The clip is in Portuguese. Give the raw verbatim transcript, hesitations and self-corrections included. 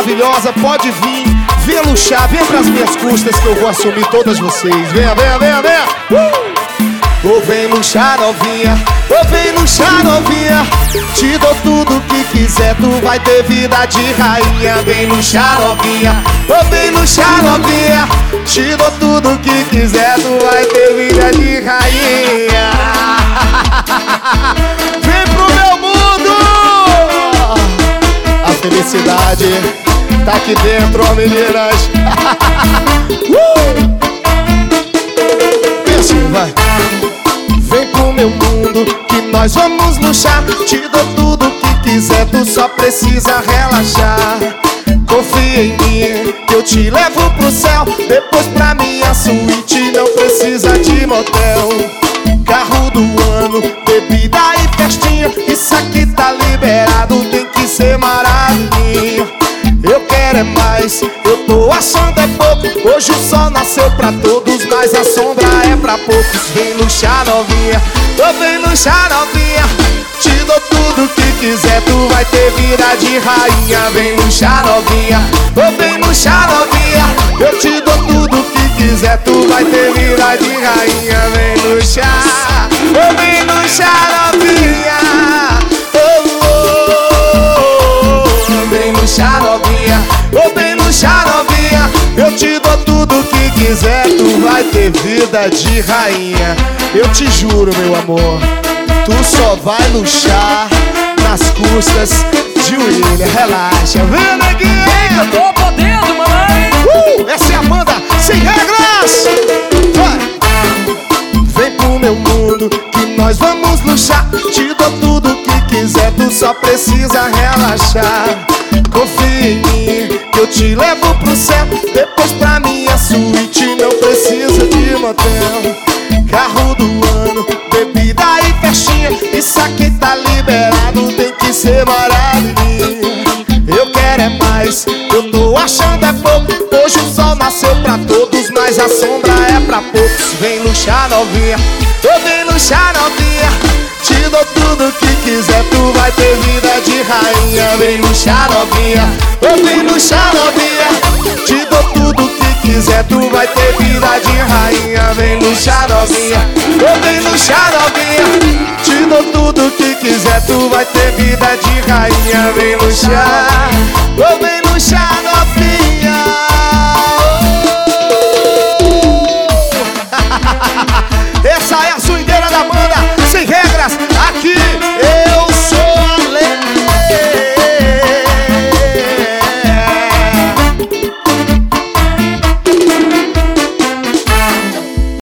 maravilhosa, pode vir. Venha luxar, venha pras minhas custas que eu vou assumir todas vocês. Venha, venha, venha, venha. uh! Ou vem luxar novinha, ou vem luxar novinha. Te dou tudo que quiser, tu vai ter vida de rainha. Vem luxar novinha, ou vem luxar novinha. Te dou tudo que quiser, tu vai ter vida de rainha. Vem pro meu mundo. A felicidade tá aqui dentro, ó meninas. uh! Vem assim, vai. Vem pro meu mundo que nós vamos luxar. Te dou tudo que quiser, tu só precisa relaxar. Confia em mim que eu te levo pro céu. Depois pra minha suíte não precisa de motel. Carro do ano, bebida e festinha. Isso aqui tá liberado, tem que ser maravilhinha. Eu quero é mais, eu tô achando é pouco. Hoje o sol nasceu pra todos, mas a sombra é pra poucos. Vem luxar novinha, eu vem luxar novinha. Te dou tudo que quiser, tu vai ter vida de rainha. Vem luxar novinha, eu vem luxar novinha. Eu te dou tudo que quiser, tu vai ter vida de rainha. Vem luxar, eu vem luxar novinha. Vem luxar novinha, ou vem luxar novinha. Eu te dou tudo que quiser, tu vai ter vida de rainha. Eu te juro, meu amor, tu só vai luxar nas custas de William. Relaxa, vem neguinha. Vem que eu tô podendo, mamãe. uh, Essa é a banda sem regras. Vai. Vem pro meu mundo que nós vamos luxar. Te dou tudo que quiser, tu só precisa relaxar. Confia em mim que eu te levo pro céu. Depois pra minha suíte não precisa de motel. Carro do ano, bebida e festinha. Isso aqui tá liberado, tem que ser maravilhinha. Eu quero é mais, eu tô achando é pouco. Hoje o sol nasceu pra todos, mas a sombra é pra poucos. Vem luxar novinha, eu vem luxar novinha. Te dou tudo que quiser, tu vai ter vida de rainha. Vem luxar novinha, eu vem luxar novinha. Te dou tudo que quiser, tu vai ter vida de rainha. Vem luxar novinha, eu vem luxar novinha. Te dou tudo que quiser, tu vai ter vida de rainha. Vem luxar, eu vem